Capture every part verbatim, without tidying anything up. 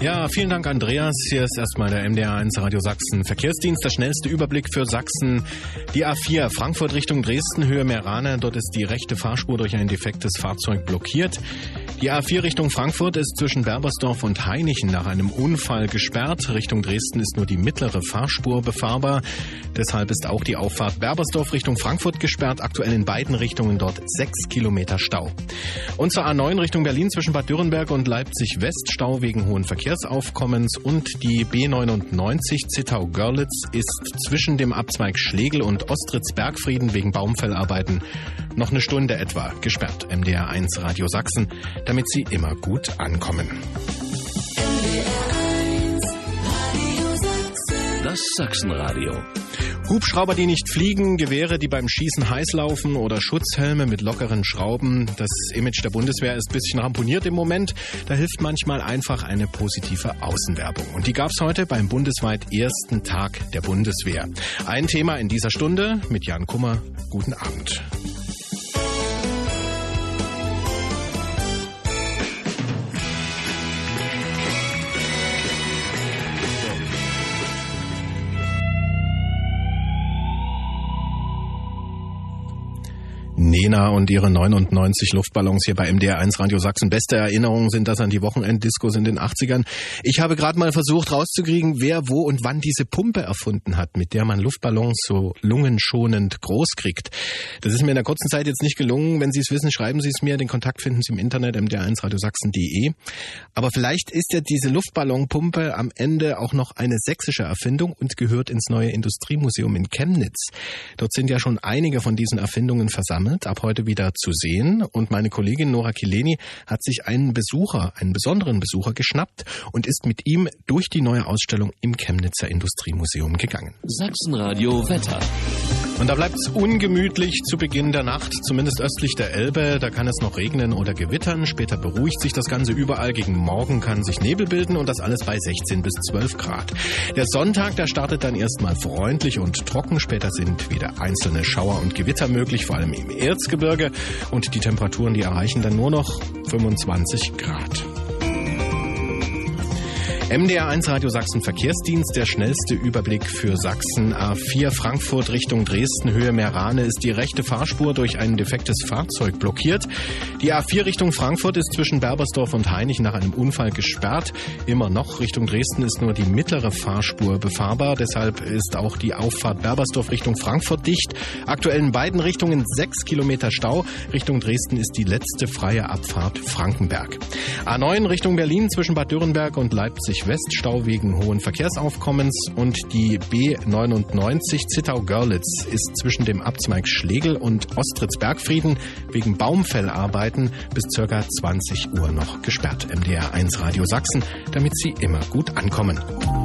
Ja, vielen Dank, Andreas. Hier ist erstmal der M D R eins Radio Sachsen Verkehrsdienst. Der schnellste Überblick für Sachsen. Die A vier Frankfurt Richtung Dresden, Höhe Meerane. Dort ist die rechte Fahrspur durch ein defektes Fahrzeug blockiert. Die A vier Richtung Frankfurt ist zwischen Berbersdorf und Hainichen nach einem Unfall gesperrt. Richtung Dresden ist nur die mittlere Fahrspur befahrbar. Deshalb ist auch die Auffahrt Berbersdorf Richtung Frankfurt gesperrt. Aktuell in beiden Richtungen dort sechs Kilometer Stau. Und zur A neun Richtung Berlin zwischen Bad Dürrenberg und Leipzig West Stau wegen hohen Verkehrsaufkommens. Und die B neunundneunzig Zittau-Görlitz ist zwischen dem Abzweig Schlegel und Ostritz-Bergfrieden wegen Baumfellarbeiten noch eine Stunde etwa gesperrt. M D R eins Radio Sachsen, damit Sie immer gut ankommen. Das Sachsenradio. Hubschrauber, die nicht fliegen, Gewehre, die beim Schießen heiß laufen oder Schutzhelme mit lockeren Schrauben. Das Image der Bundeswehr ist ein bisschen ramponiert im Moment. Da hilft manchmal einfach eine positive Außenwerbung. Und die gab's heute beim bundesweit ersten Tag der Bundeswehr. Ein Thema in dieser Stunde mit Jan Kummer. Guten Abend. Nena und ihre neunundneunzig Luftballons hier bei M D R eins Radio Sachsen. Beste Erinnerungen sind das an die Wochenenddiskos in den achtzigern. Ich habe gerade mal versucht rauszukriegen, wer, wo und wann diese Pumpe erfunden hat, mit der man Luftballons so lungenschonend groß kriegt. Das ist mir in der kurzen Zeit jetzt nicht gelungen. Wenn Sie es wissen, schreiben Sie es mir. Den Kontakt finden Sie im Internet m d r eins radio sachsen punkt d e. Aber vielleicht ist ja diese Luftballonpumpe am Ende auch noch eine sächsische Erfindung und gehört ins neue Industriemuseum in Chemnitz. Dort sind ja schon einige von diesen Erfindungen versammelt, ab heute wieder zu sehen. Und meine Kollegin Nora Kileni hat sich einen Besucher, einen besonderen Besucher geschnappt und ist mit ihm durch die neue Ausstellung im Chemnitzer Industriemuseum gegangen. Sachsenradio Wetter. Und da bleibt es ungemütlich zu Beginn der Nacht, zumindest östlich der Elbe. Da kann es noch regnen oder gewittern. Später beruhigt sich das Ganze überall. Gegen Morgen kann sich Nebel bilden und das alles bei sechzehn bis zwölf Grad. Der Sonntag, der startet dann erstmal freundlich und trocken. Später sind wieder einzelne Schauer und Gewitter möglich, vor allem im Erzgebirge. Und die Temperaturen, die erreichen dann nur noch fünfundzwanzig Grad. M D R eins Radio Sachsen Verkehrsdienst, der schnellste Überblick für Sachsen. A vier Frankfurt Richtung Dresden, Höhe Meerane, ist die rechte Fahrspur durch ein defektes Fahrzeug blockiert. Die A vier Richtung Frankfurt ist zwischen Berbersdorf und Hainichen nach einem Unfall gesperrt. Immer noch Richtung Dresden ist nur die mittlere Fahrspur befahrbar. Deshalb ist auch die Auffahrt Berbersdorf Richtung Frankfurt dicht. Aktuell in beiden Richtungen sechs Kilometer Stau. Richtung Dresden ist die letzte freie Abfahrt Frankenberg. A neun Richtung Berlin zwischen Bad Dürrenberg und Leipzig Weststau wegen hohen Verkehrsaufkommens und die B neunundneunzig Zittau-Görlitz ist zwischen dem Abzweig Schlegel und Ostritz-Bergfrieden wegen Baumfellarbeiten bis ca. zwanzig Uhr noch gesperrt. M D R eins Radio Sachsen, damit Sie immer gut ankommen.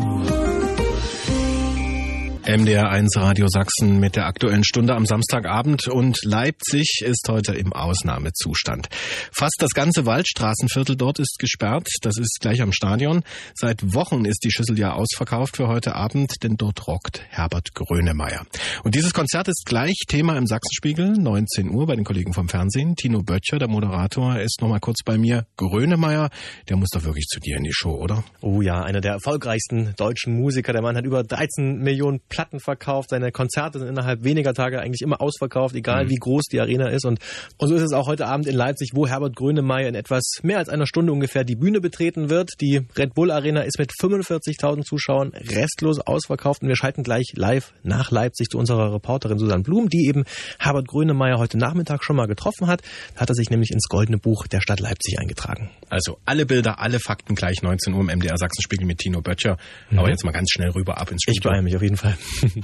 M D R eins Radio Sachsen mit der aktuellen Stunde am Samstagabend und Leipzig ist heute im Ausnahmezustand. Fast das ganze Waldstraßenviertel dort ist gesperrt, das ist gleich am Stadion. Seit Wochen ist die Schüssel ja ausverkauft für heute Abend, denn dort rockt Herbert Grönemeyer. Und dieses Konzert ist gleich Thema im Sachsenspiegel, neunzehn Uhr bei den Kollegen vom Fernsehen. Tino Böttcher, der Moderator, ist noch mal kurz bei mir. Grönemeyer, der muss doch wirklich zu dir in die Show, oder? Oh ja, einer der erfolgreichsten deutschen Musiker. Der Mann hat über dreizehn Millionen Platten verkauft. Seine Konzerte sind innerhalb weniger Tage eigentlich immer ausverkauft, egal mhm. wie groß die Arena ist. Und, und so ist es auch heute Abend in Leipzig, wo Herbert Grönemeyer in etwas mehr als einer Stunde ungefähr die Bühne betreten wird. Die Red Bull Arena ist mit fünfundvierzigtausend Zuschauern restlos ausverkauft. Und wir schalten gleich live nach Leipzig zu unserer Reporterin Susanne Blum, die eben Herbert Grönemeyer heute Nachmittag schon mal getroffen hat. Da hat er sich nämlich ins Goldene Buch der Stadt Leipzig eingetragen. Also alle Bilder, alle Fakten gleich neunzehn Uhr im M D R Sachsenspiegel mit Tino Böttcher. Mhm. Aber jetzt mal ganz schnell rüber ab ins Studio. Ich beeile mich auf jeden Fall.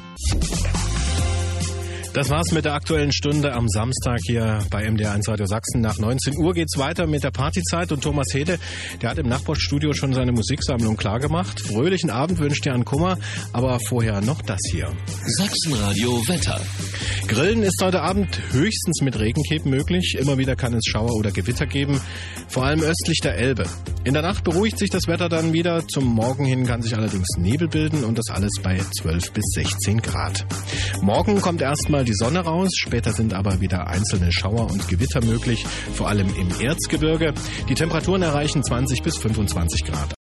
Das war's mit der Aktuellen Stunde am Samstag hier bei M D R eins Radio Sachsen. Nach neunzehn Uhr geht's weiter mit der Partyzeit und Thomas Hede, der hat im Nachbarstudio schon seine Musiksammlung klargemacht. Fröhlichen Abend wünscht Jan Kummer, aber vorher noch das hier. Sachsenradio Wetter. Grillen ist heute Abend höchstens mit Regencape möglich. Immer wieder kann es Schauer oder Gewitter geben, vor allem östlich der Elbe. In der Nacht beruhigt sich das Wetter dann wieder. Zum Morgen hin kann sich allerdings Nebel bilden und das alles bei zwölf bis sechzehn Grad. Morgen kommt erstmal die Sonne raus, später sind aber wieder einzelne Schauer und Gewitter möglich, vor allem im Erzgebirge. Die Temperaturen erreichen zwanzig bis fünfundzwanzig Grad.